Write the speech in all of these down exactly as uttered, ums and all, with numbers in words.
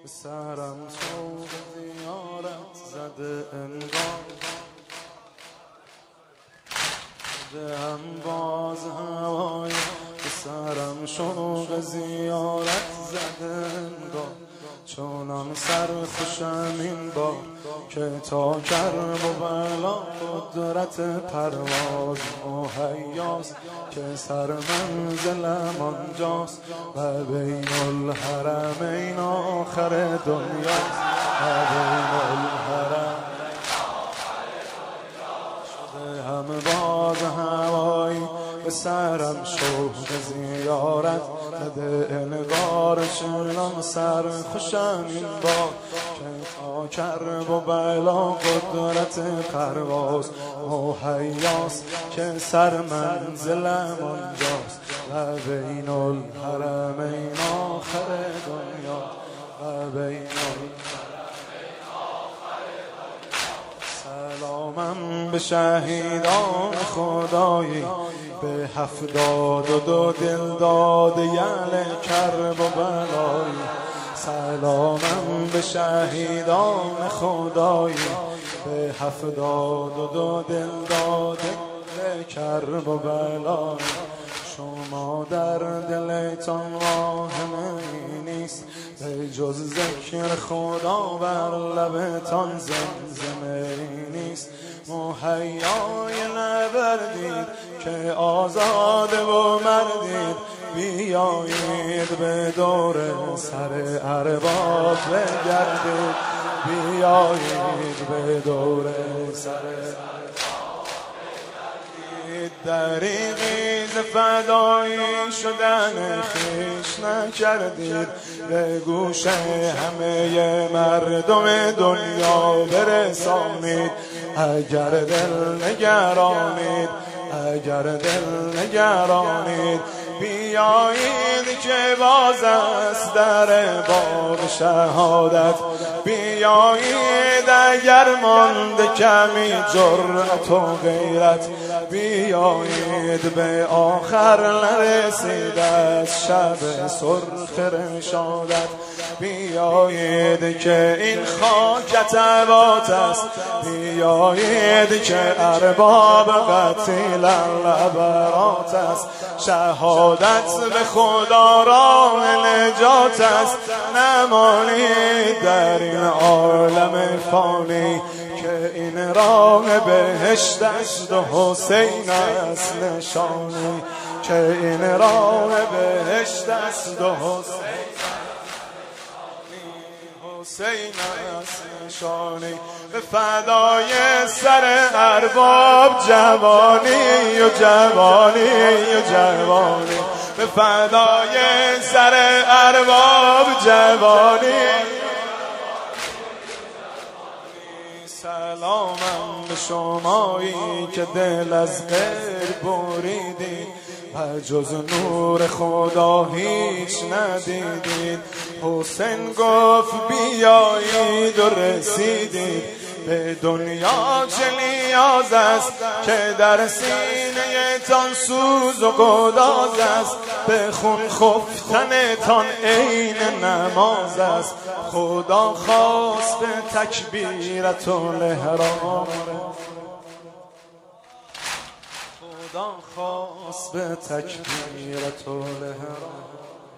سرم سوق زیارت زده انگار دهم باز هوای سرم شوق زیارت زده انگار چونم سر خوشم این بار که تا کرب و بلا قدرت پرواز مهیاست که سر منزلم آنجاست و بین الحرمین آخر دنیاست و بین الحرمین شده هم باز هوایی به سرم شوق زیارت زده انگار چونم سر خوشم این بار که تا کرب و بلا قدرت پرواز مهیاست که سر منزلم آنجاست و بین الحرمین آخر دنیا و بین سلامم به شهیدان خدایی به هفتاد و دو دل داده یل کرب و بلایی سلامم به شهیدان خدایی به هفتاد و دو دل داده یل کرب و بلایی شما در دلتان واهمه نیست به جز ذکر خدا بر لبتان زمزمه نیست مهیای نبردید که آزاده و مردید بیایید به دور سر ارباب بگردید بیایید به دور سر دریغی ز فدایی شدن خویش نکردید به گوش همه مردم دنیا برسانید اگر دل نگرانید اگر دل نگرانید بیایید که باز است در باب شهادت بیایید اگر مانده کمی جرأت و غیرت بیایید به آخر نرسید از شب سرخ رشادت بیایید که این خاک تبات است بیایید که ارباب قتیل لبرات است شهادت به خدا راه نجات است نمانید در این عالم فانی که این راه بهشت است و حسین است نشانی که این راه بهشت است و حسین حسین است نشانی به فدای سر ارباب جوانی و جوانی و جوانی به فدای سر ارباب جوانی سلامم به شمایی که دل از غیر بریدید و جز نور خدا هیچ ندیدید حسین گفت بیایید و رسیدید به دنیا چه نیاز است که در سینه تان سوز و گداز است به خون خفتن تان عین نماز است خدا خواست به تکبیرت الاحرام خدا خواست به تکبیرت الاحرام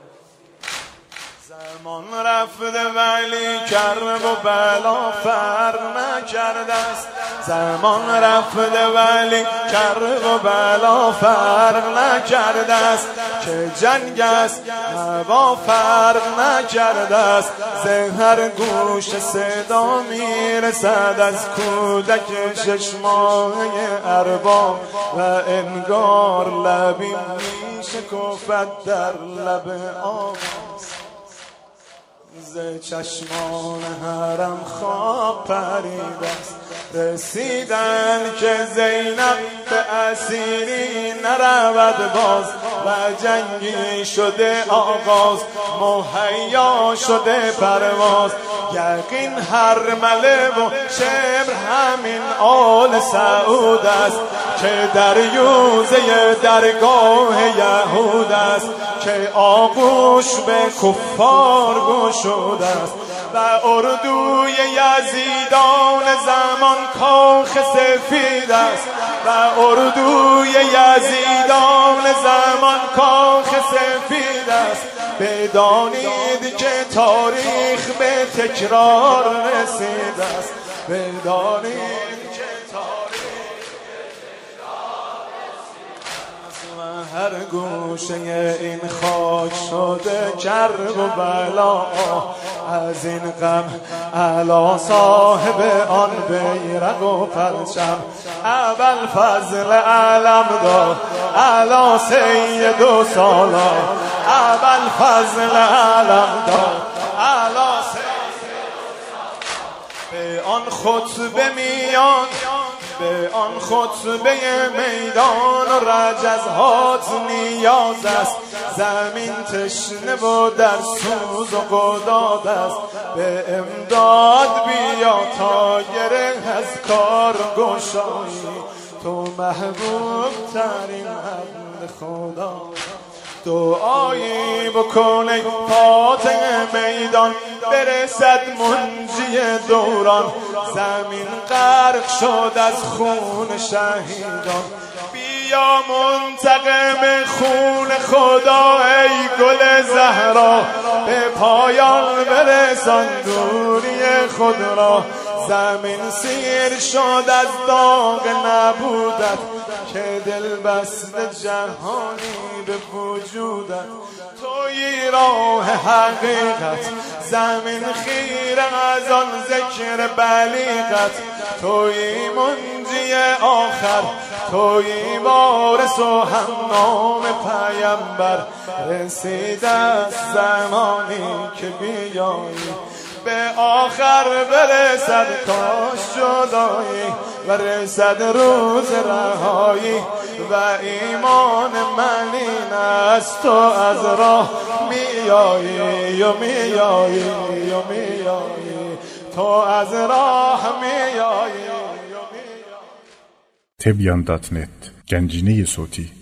زمان رفته ولی کرب و بلا فرق نکرده است زمان رفته ولی کرب و بلا فرق نکرده است که جنگ است هوا فرق نکرده است زهر گوش صدا میرسد از کودک شش ماهه ارباب و انگار لبی میشکفد در لب آب ز چشمان حرم خواب پرید است رسیدن که زینب به اسیری نرود باز و جنگی شده آغاز مهیا شده پرواز یقین هرمله و شبر همین آل سعود است که در یوزه درگاه یهود است که آغوش به کفار گشوده است و اردوی یزیدان زمان کاخ سفید است و اردوی یزیدان زمان کاخ سفید است. بدانید که تاریخ به تکرار رسیده است. بدانید که تاریخ و هر گوشه این خاک شده کرب و بلا. از این غم علا صاحب آن بیرق و پرچم ابوالفضل علم دار علا سید و سالا. ابوالفضل علم دار علا سید و سالا. به آن خطبه میان به آن خطبه میدان و رجزهات نیاز است. زمین تشنه و در سوز و قداد است. به امداد بیا تا گره از کار گشایی. تو محبوب ترین عبد خدا. دعایی بکن ای فاتح میدان برسد منجی دوران. زمین غرق شد از خون شهیدان. بیا منتقم خون خدا ای گل زهرا. به پایان برسان دوری خود را. زمین سیر شد از داغ نبودت که دل بسته جهانی به وجودت. تویی راه حقیقت زمین خیره از آن ذکر بلیغت. تویی منجی آخر تویی وارث و همنام پیامبر. رسیده زمانی که بیایی به آخر برسد کاش جدایی و رسد روز رهایی. و ایمان من این است تو از راه میایی و میایی و میایی. تو از راه میایی و میایی. تبیان دات نت گنجینه صوتی